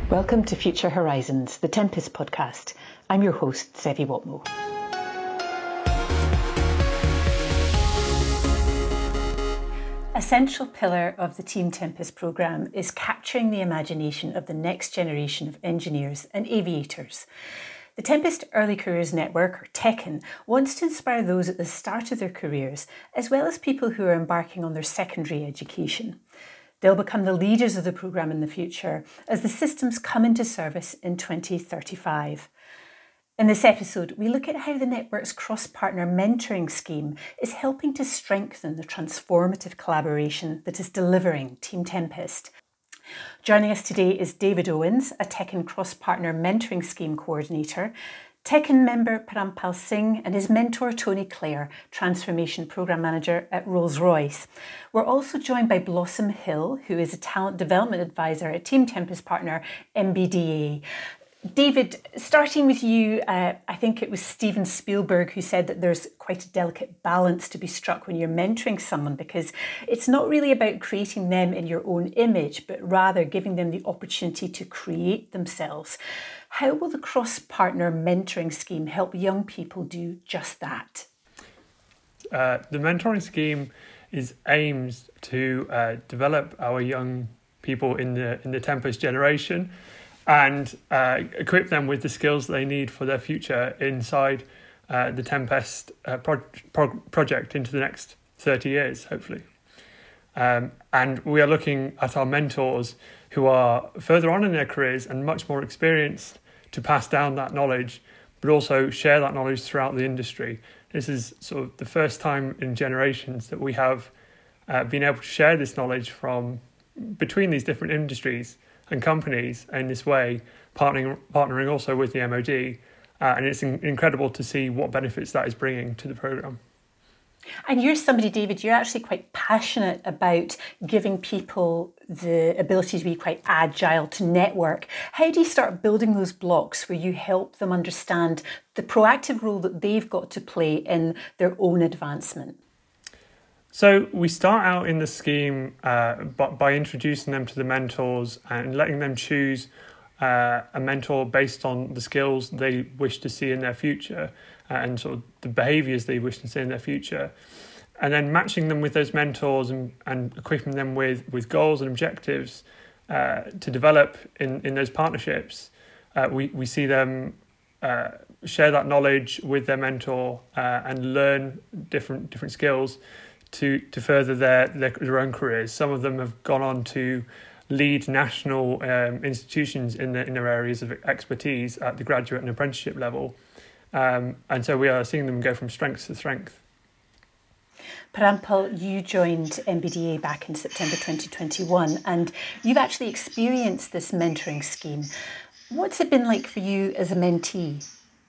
Welcome to Future Horizons, the Tempest podcast. I'm your host, Sevi Watmo. A central pillar of the Team Tempest programme is capturing the imagination of the next generation of engineers and aviators. The Tempest Early Careers Network, or TECN, wants to inspire those at the start of their careers, as well as people who are embarking on their secondary education. They'll become the leaders of the programme in the future as the systems come into service in 2035. In this episode, we look at how the network's cross-partner mentoring scheme is helping to strengthen the transformative collaboration that is delivering Team Tempest. Joining us today is David Owens, a TECN cross-partner mentoring scheme coordinator, TECN member Parampal Singh and his mentor Tony Clare, Transformation Programme Manager at Rolls-Royce. We're also joined by Blossom Hill, who is a Talent Development Advisor at Team Tempest partner MBDA. David, starting with you, I think it was Steven Spielberg who said that there's quite a delicate balance to be struck when you're mentoring someone, because it's not really about creating them in your own image, but rather giving them the opportunity to create themselves. How will the cross-partner mentoring scheme help young people do just that? The mentoring scheme is aimed to develop our young people in the Tempest generation and equip them with the skills they need for their future inside the Tempest project into the next 30 years, hopefully. And we are looking at our mentors who are further on in their careers and much more experienced to pass down that knowledge, but also share that knowledge throughout the industry. This is sort of the first time in generations that we have been able to share this knowledge from between these different industries and companies in this way, partnering also with the MOD. And it's incredible to see what benefits that is bringing to the programme. And you're somebody, David, you're actually quite passionate about giving people the ability to be quite agile, to network. How do you start building those blocks where you help them understand the proactive role that they've got to play in their own advancement? So we start out in the scheme by introducing them to the mentors and letting them choose a mentor based on the skills they wish to see in their future and sort of the behaviours they wish to see in their future. And then matching them with those mentors and equipping them with goals and objectives to develop in those partnerships. We see them share that knowledge with their mentor and learn different skills to further their own careers. Some of them have gone on to lead national institutions in their areas of expertise at the graduate and apprenticeship level. And so we are seeing them go from strength to strength. Parampal, you joined MBDA back in September 2021, and you've actually experienced this mentoring scheme. What's it been like for you as a mentee?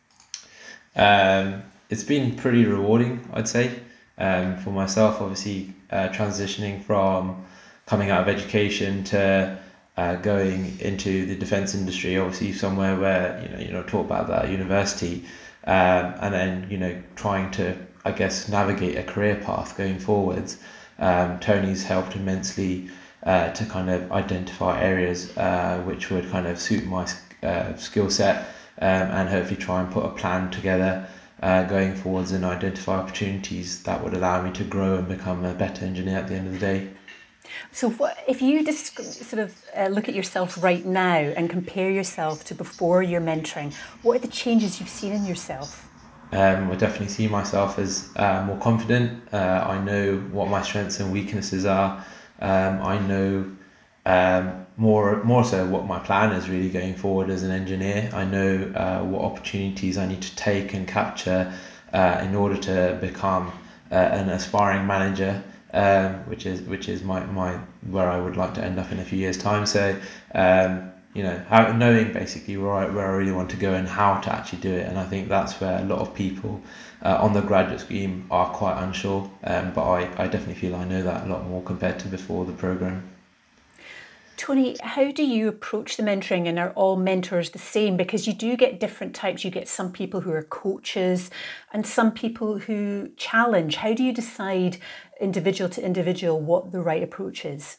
It's been pretty rewarding, I'd say. For myself, obviously, transitioning from coming out of education to going into the defence industry, obviously somewhere where you know talk about that at university, and then trying to, I guess, navigate a career path going forwards. Tony's helped immensely to kind of identify areas which would kind of suit my skill set, and hopefully try and put a plan together going forwards and identify opportunities that would allow me to grow and become a better engineer at the end of the day. So if you just sort of look at yourself right now and compare yourself to before your mentoring, what are the changes you've seen in yourself? I definitely see myself as more confident. I know what my strengths and weaknesses are. I know more so what my plan is really going forward as an engineer. I know what opportunities I need to take and capture in order to become an aspiring manager, which is my where I would like to end up in a few years' time. So knowing basically where I really want to go and how to actually do it. And I think that's where a lot of people on the graduate scheme are quite unsure. But I definitely feel I know that a lot more compared to before the programme. Tony, how do you approach the mentoring, and are all mentors the same? Because you do get different types. You get some people who are coaches and some people who challenge. How do you decide individual to individual what the right approach is?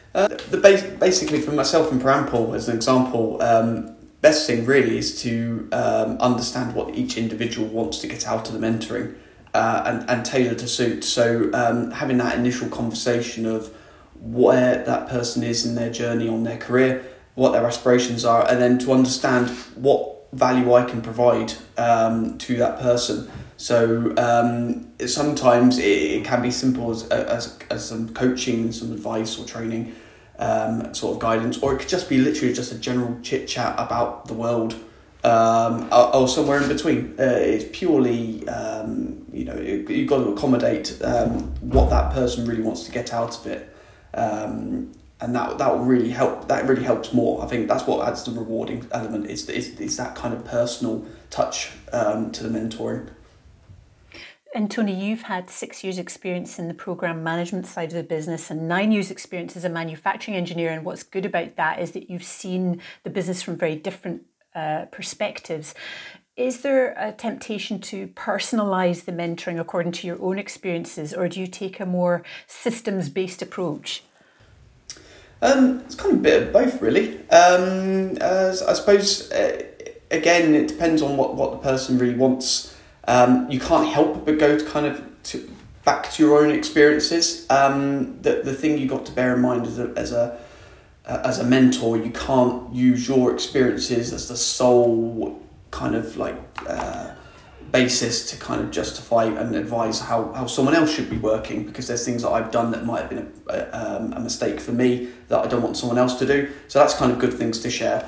Basically, for myself and Parampol, as an example, best thing really is to understand what each individual wants to get out of the mentoring, and tailor to suit. So having that initial conversation of where that person is in their journey on their career, what their aspirations are, and then to understand what value I can provide to that person. So sometimes it can be simple as some coaching and some advice or training, sort of guidance, or it could just be literally just a general chit chat about the world, or somewhere in between. It's purely, you've got to accommodate what that person really wants to get out of it, and that will really help. That really helps more. I think that's what adds the rewarding element. Is that kind of personal touch to the mentoring. And Tony, you've had 6 years experience in the program management side of the business and 9 years experience as a manufacturing engineer. And what's good about that is that you've seen the business from very different perspectives. Is there a temptation to personalise the mentoring according to your own experiences, or do you take a more systems-based approach? It's kind of a bit of both, really. I suppose, again, it depends on what the person really wants. You can't help but go back to your own experiences. The thing you got to bear in mind as a mentor, you can't use your experiences as the sole kind of basis to kind of justify and advise how someone else should be working, because there's things that I've done that might have been a mistake for me that I don't want someone else to do. So that's kind of good things to share.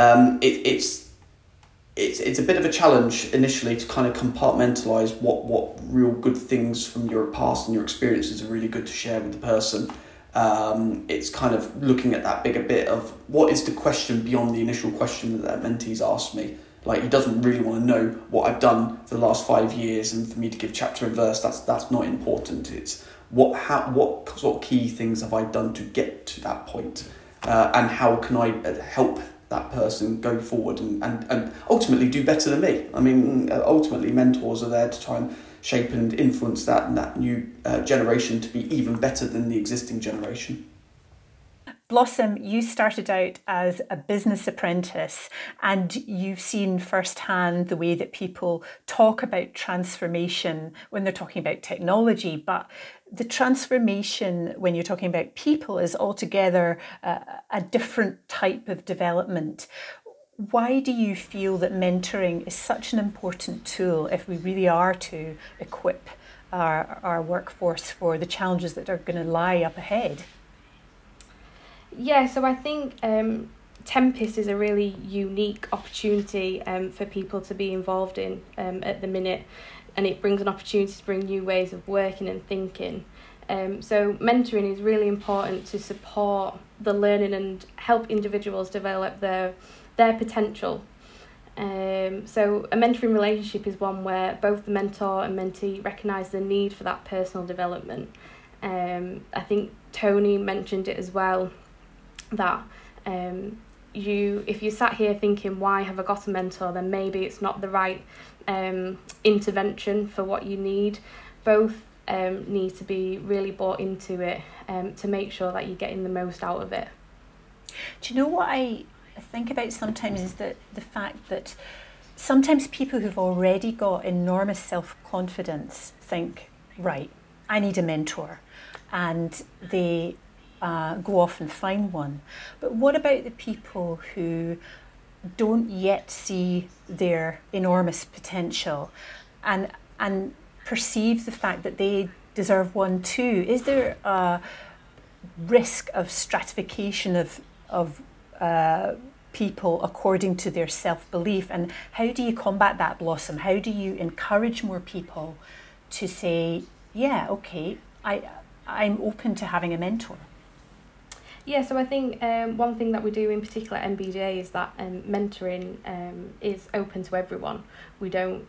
It's a bit of a challenge initially to kind of compartmentalise what real good things from your past and your experiences are really good to share with the person. It's kind of looking at that bigger bit of what is the question beyond the initial question that mentee's asked me. Like, he doesn't really want to know what I've done for the last 5 years, and for me to give chapter and verse, that's not important. It's what sort of key things have I done to get to that point, and how can I help that person go forward and ultimately do better than me. I mean, ultimately mentors are there to try and shape and influence that new generation to be even better than the existing generation. Blossom, you started out as a business apprentice, and you've seen firsthand the way that people talk about transformation when they're talking about technology, but the transformation when you're talking about people is altogether a different type of development. Why do you feel that mentoring is such an important tool if we really are to equip our workforce for the challenges that are going to lie up ahead? Yeah, so I think Tempest is a really unique opportunity for people to be involved in at the minute, and it brings an opportunity to bring new ways of working and thinking. So mentoring is really important to support the learning and help individuals develop their potential. So a mentoring relationship is one where both the mentor and mentee recognise the need for that personal development. I think Tony mentioned it as well, that if you sat here thinking, why have I got a mentor, then maybe it's not the right intervention for what you need. Both need to be really bought into it to make sure that you're getting the most out of it. Do you know what I think about sometimes is that the fact that sometimes people who've already got enormous self-confidence think, right, I need a mentor, and they go off and find one. But what about the people who don't yet see their enormous potential and perceive the fact that they deserve one too? Is there a risk of stratification of people according to their self-belief? And how do you combat that, Blossom? How do you encourage more people to say, yeah, okay, I'm open to having a mentor? Yeah, so I think one thing that we do in particular at MBJ is that mentoring is open to everyone. You don't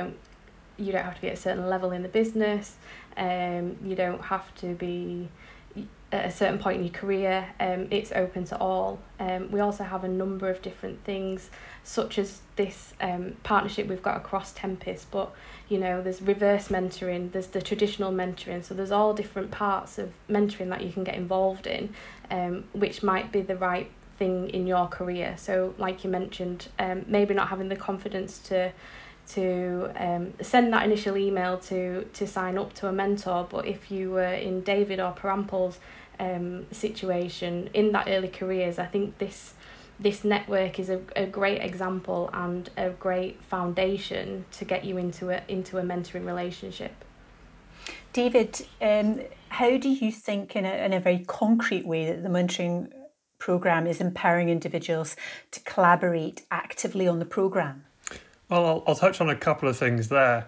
have to be at a certain level in the business. You don't have to be, at a certain point in your career, it's open to all. We also have a number of different things, such as this partnership we've got across Tempest, but there's reverse mentoring, there's the traditional mentoring, so there's all different parts of mentoring that you can get involved in, which might be the right thing in your career. So like you mentioned, maybe not having the confidence to send that initial email to sign up to a mentor, but if you were in David or Parampal's situation in that early careers, I think this network is a great example and a great foundation to get you into a mentoring relationship. David, how do you think in a very concrete way that the mentoring programme is empowering individuals to collaborate actively on the programme? Well, I'll touch on a couple of things there.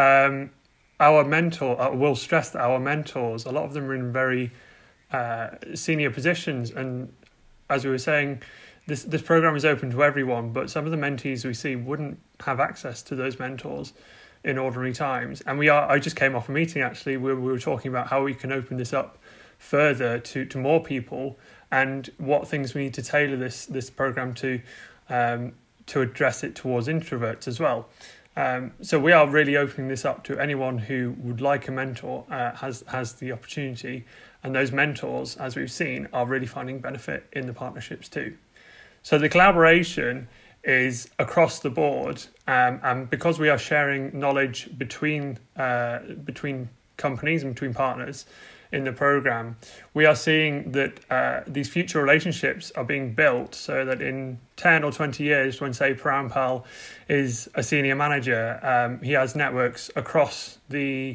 We'll stress that our mentors, a lot of them are in very senior positions, and as we were saying, this program is open to everyone, but some of the mentees we see wouldn't have access to those mentors in ordinary times. And I just came off a meeting actually where we were talking about how we can open this up further to more people, and what things we need to tailor this program to address it towards introverts as well. So we are really opening this up to anyone who would like a mentor, has the opportunity, and those mentors, as we've seen, are really finding benefit in the partnerships too. So the collaboration is across the board, and because we are sharing knowledge between companies and between partners in the program, we are seeing that these future relationships are being built so that in 10 or 20 years, when say Parampal is a senior manager, he has networks across the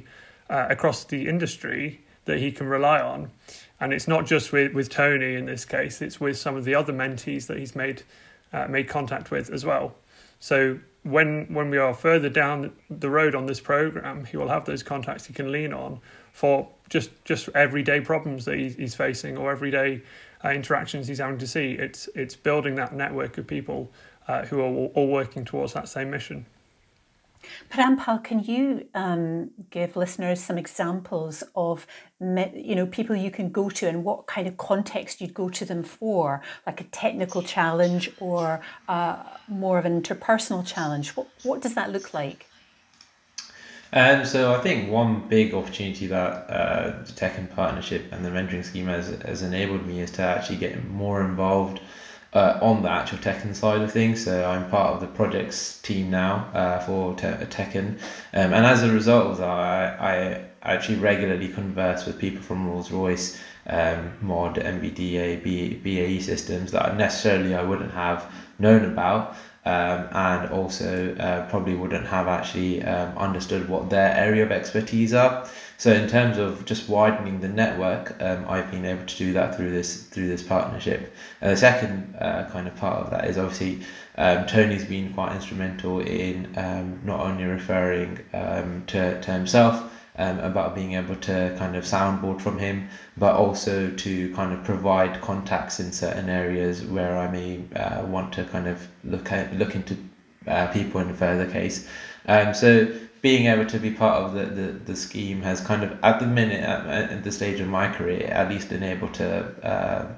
industry that he can rely on. And it's not just with Tony in this case, it's with some of the other mentees that he's made contact with as well. So when we are further down the road on this program, he will have those contacts he can lean on for just everyday problems that he's facing, or everyday interactions he's having to see. It's building that network of people who are all working towards that same mission. Parampal, can you give listeners some examples of people you can go to and what kind of context you'd go to them for, like a technical challenge or more of an interpersonal challenge? What does that look like? So I think one big opportunity that the Tech Partnership and the mentoring scheme has enabled me is to actually get more involved on the actual Tekken side of things. So I'm part of the projects team now for Tekken, and as a result of that, I actually regularly converse with people from Rolls-Royce, MOD, MBDA, BAE systems that I wouldn't have known about, and also probably wouldn't have actually understood what their area of expertise are. So in terms of just widening the network, I've been able to do that through this partnership. The second kind of part of that is obviously Tony's been quite instrumental in not only referring to himself about being able to kind of soundboard from him, but also to kind of provide contacts in certain areas where I may want to kind of look into people in a further case. So being able to be part of the scheme has kind of, at the minute, at the stage of my career, at least been able to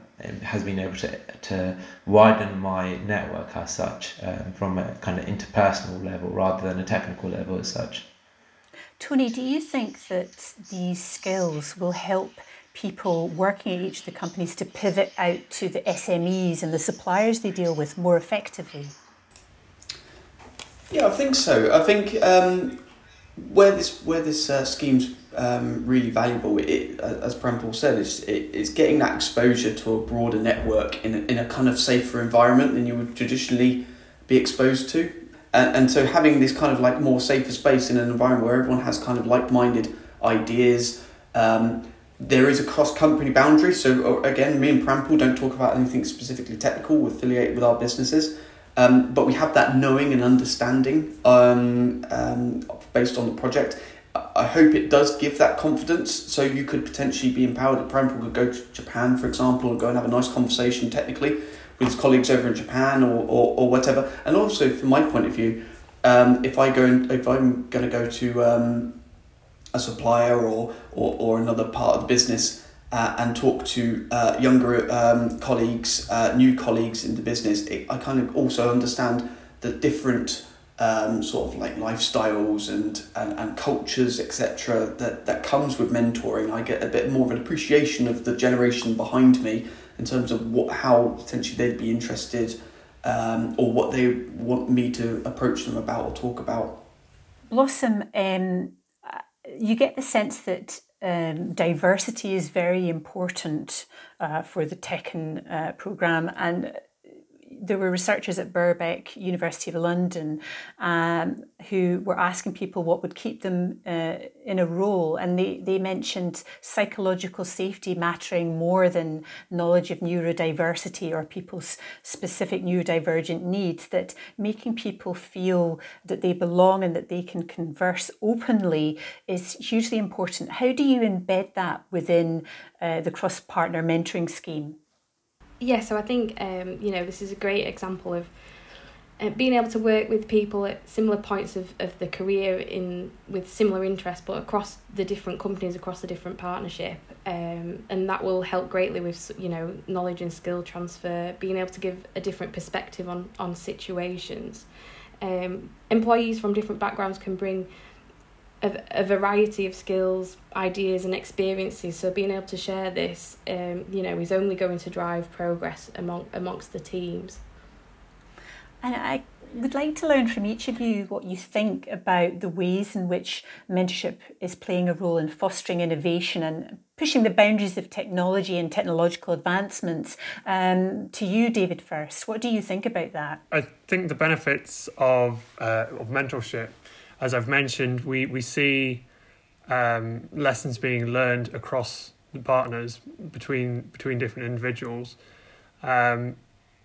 widen my network as such, from a kind of interpersonal level rather than a technical level as such. Tony, do you think that these skills will help people working at each of the companies to pivot out to the SMEs and the suppliers they deal with more effectively? Yeah, I think so. I think where this scheme's really valuable, as Parampal said, it's getting that exposure to a broader network in a kind of safer environment than you would traditionally be exposed to. And so having this kind of like more safer space in an environment where everyone has kind of like-minded ideas, there is a cross-company boundary. So again, me and Parampal don't talk about anything specifically technical. We're affiliated with our businesses. But we have that knowing and understanding based on the project. I hope it does give that confidence, so you could potentially be empowered. Parampal could go to Japan, for example, and go and have a nice conversation technically with his colleagues over in Japan or whatever. And also, from my point of view, if I'm going to go to a supplier or another part of the business, and talk to younger colleagues, new colleagues in the business, I kind of also understand the different sort of like lifestyles and cultures, etc. that comes with mentoring. I get a bit more of an appreciation of the generation behind me in terms of how potentially they'd be interested or what they want me to approach them about or talk about. Blossom, you get the sense that diversity is very important for the Tekken programme, and there were researchers at Birkbeck, University of London, who were asking people what would keep them in a role, and they mentioned psychological safety mattering more than knowledge of neurodiversity or people's specific neurodivergent needs, that making people feel that they belong and that they can converse openly is hugely important. How do you embed that within the cross-partner mentoring scheme? Yeah, so I think, this is a great example of being able to work with people at similar points of the career with similar interests, but across the different companies, across the different partnership. And that will help greatly with, knowledge and skill transfer, being able to give a different perspective on situations. Employees from different backgrounds can bring a variety of skills, ideas and experiences, so being able to share this is only going to drive progress amongst the teams. And I would like to learn from each of you what you think about the ways in which mentorship is playing a role in fostering innovation and pushing the boundaries of technology and technological advancements. To you, David, first, what do you think about that? I think the benefits of mentorship, as I've mentioned, we see lessons being learned across the partners between different individuals, and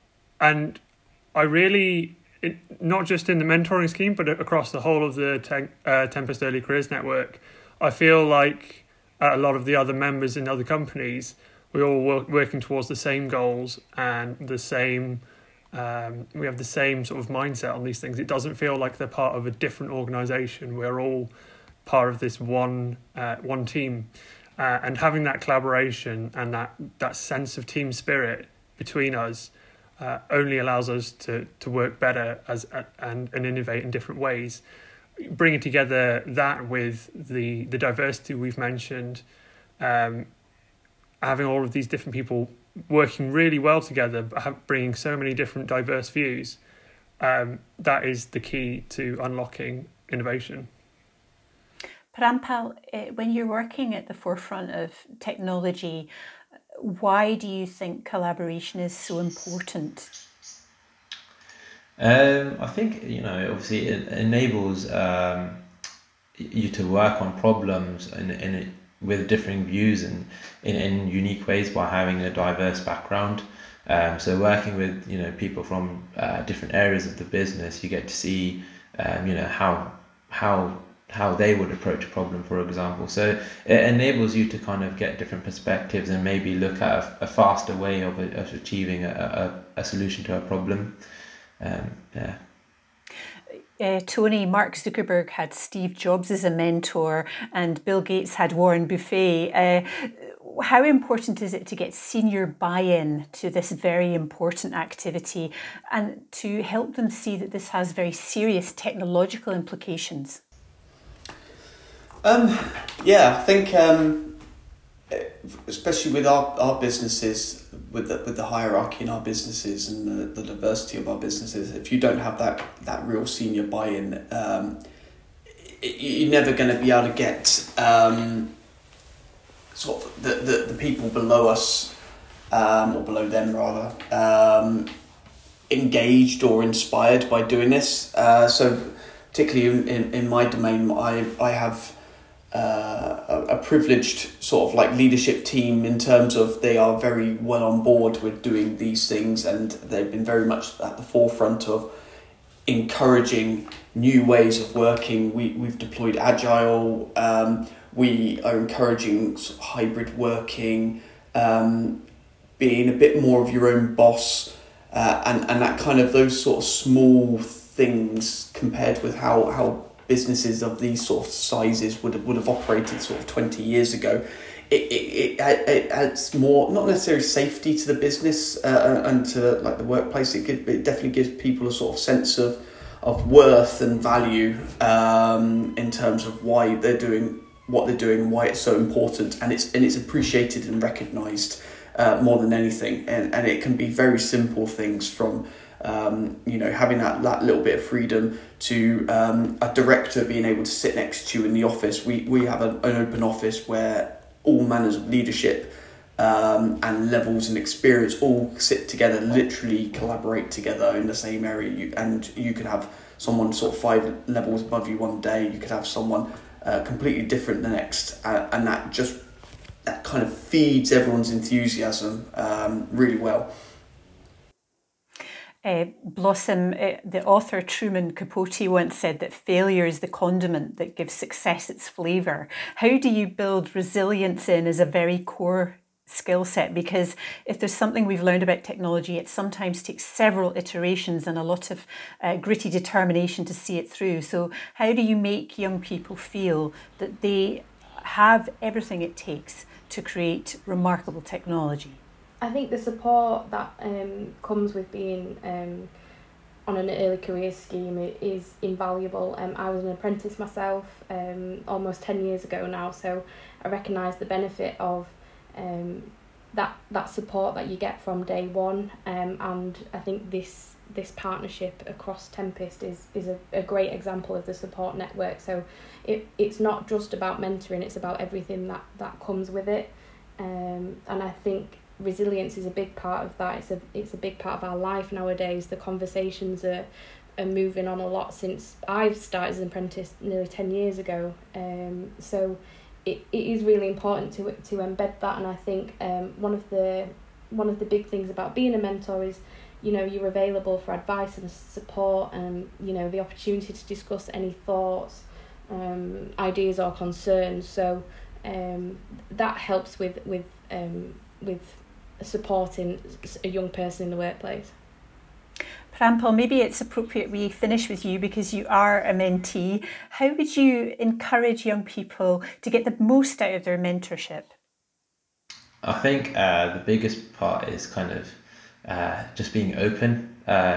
I really, not just in the mentoring scheme, but across the whole of the Tempest Early Careers Network, I feel like a lot of the other members in other companies, we're all working towards the same goals and the same. We have the same sort of mindset on these things. It doesn't feel like they're part of a different organisation. We're all part of this one team, and having that collaboration and that sense of team spirit between us only allows us to work better and innovate in different ways. Bringing together that with the diversity we've mentioned, having all of these different people working really well together, but bringing so many different diverse views, that is the key to unlocking innovation. Parampal, when you're working at the forefront of technology, why do you think collaboration is so important? I think, obviously it enables you to work on problems with differing views and in unique ways by having a diverse background. So working with people from different areas of the business, you get to see how they would approach a problem, for example. So it enables you to kind of get different perspectives and maybe look at a faster way of achieving a solution to a problem. Tony, Mark Zuckerberg had Steve Jobs as a mentor and Bill Gates had Warren Buffett. How important is it to get senior buy-in to this very important activity and to help them see that this has very serious technological implications? I think especially with our businesses, with the hierarchy in our businesses and the diversity of our businesses, if you don't have that real senior buy-in, you're never going to be able to get sort of the people below us, or below them rather, engaged or inspired by doing this. So particularly in my domain, I have a privileged sort of like leadership team in terms of they are very well on board with doing these things, and they've been very much at the forefront of encouraging new ways of working. We've deployed agile. We are encouraging sort of hybrid working, being a bit more of your own boss, and that kind of those sort of small things compared with how businesses of these sort of sizes would have operated sort of 20 years ago it adds more, not necessarily safety to the business and to like the workplace. It definitely gives people a sort of sense of worth and value in terms of why they're doing what they're doing and why it's so important, and it's appreciated and recognised more than anything. And it can be very simple things from having that little bit of freedom to a director being able to sit next to you in the office. We have an open office where all manners of leadership and levels and experience all sit together, literally collaborate together in the same area. You could have someone sort of 5 levels above you one day, you could have someone completely different the next, and that kind of feeds everyone's enthusiasm really well. Blossom, the author Truman Capote once said that failure is the condiment that gives success its flavour. How do you build resilience in as a very core skill set? Because if there's something we've learned about technology, it sometimes takes several iterations and a lot of gritty determination to see it through. So how do you make young people feel that they have everything it takes to create remarkable technology? I think the support that comes with being on an early career scheme is invaluable. I was an apprentice myself almost 10 years ago now, so I recognise the benefit of that support that you get from day one, and I think this partnership across Tempest is a great example of the support network. So it's not just about mentoring, it's about everything that comes with it, and I think resilience is a big part of that. It's a big part of our life nowadays. The conversations are moving on a lot since I've started as an apprentice nearly 10 years ago. So it is really important to embed that, and I think one of the big things about being a mentor is, you're available for advice and support, and the opportunity to discuss any thoughts, ideas or concerns. So that helps with supporting a young person in the workplace. Prample, maybe it's appropriate we finish with you because you are a mentee. How would you encourage young people to get the most out of their mentorship? I think the biggest part is kind of just being open,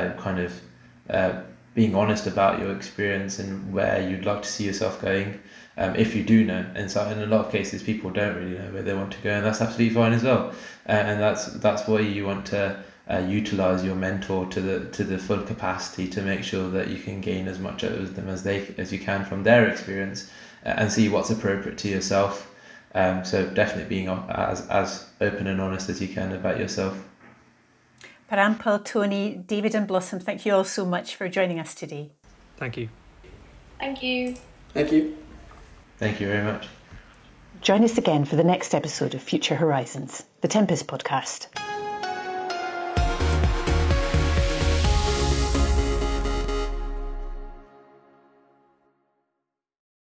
being honest about your experience and where you'd like to see yourself going. If you do know, and so in a lot of cases people don't really know where they want to go, and that's absolutely fine as well. And that's why you want to utilize your mentor to the full capacity to make sure that you can gain as much out of them as you can from their experience, and see what's appropriate to yourself. So definitely being as open and honest as you can about yourself. Prample, Tony, David and Blossom, thank you all so much for joining us today. Thank you. Thank you. Thank you. Thank you very much. Join us again for the next episode of Future Horizons, the Tempest podcast.